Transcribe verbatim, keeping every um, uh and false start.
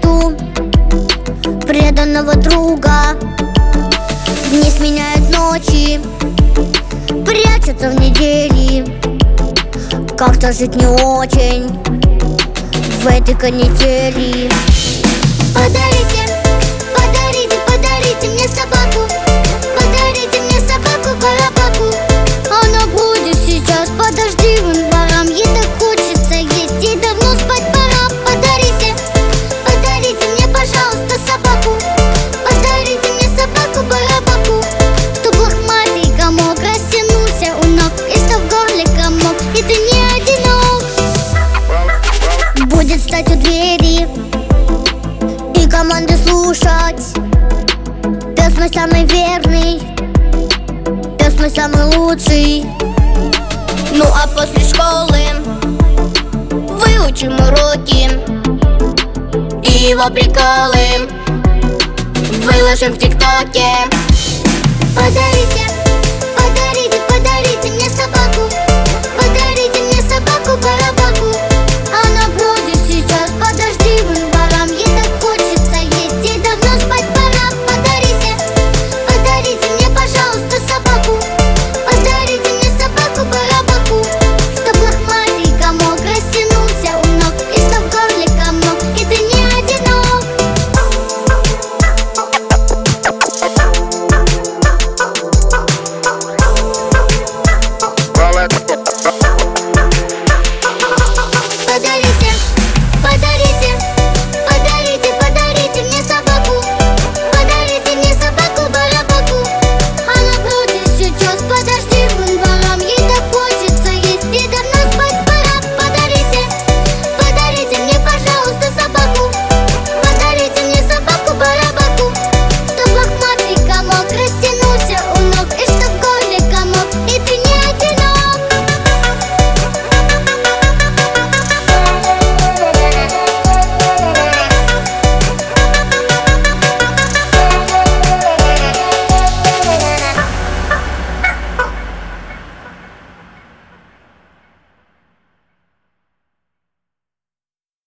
жду преданного друга. Дни сменяют ночи, прячутся в недели. Как-то жить не очень в этой канители. Подарите, подарите, подарите мне собаку. Подарите мне собаку-барабаку. Она будет сейчас под дождливым двором. Ей так хочется есть, ей давно спать пора. Подарите, подарите мне, пожалуйста, собаку. Подарите мне собаку-барабаку. Чтоб лохматый комок растянулся у ног, и что в горле комок, и ты не одинок. Будет стать у двери и команды слушать. Пес мой самый верный, пес мой самый лучший. Ну а после школы выучим уроки и его приколы выложим в ТикТоке. Подарите, подарите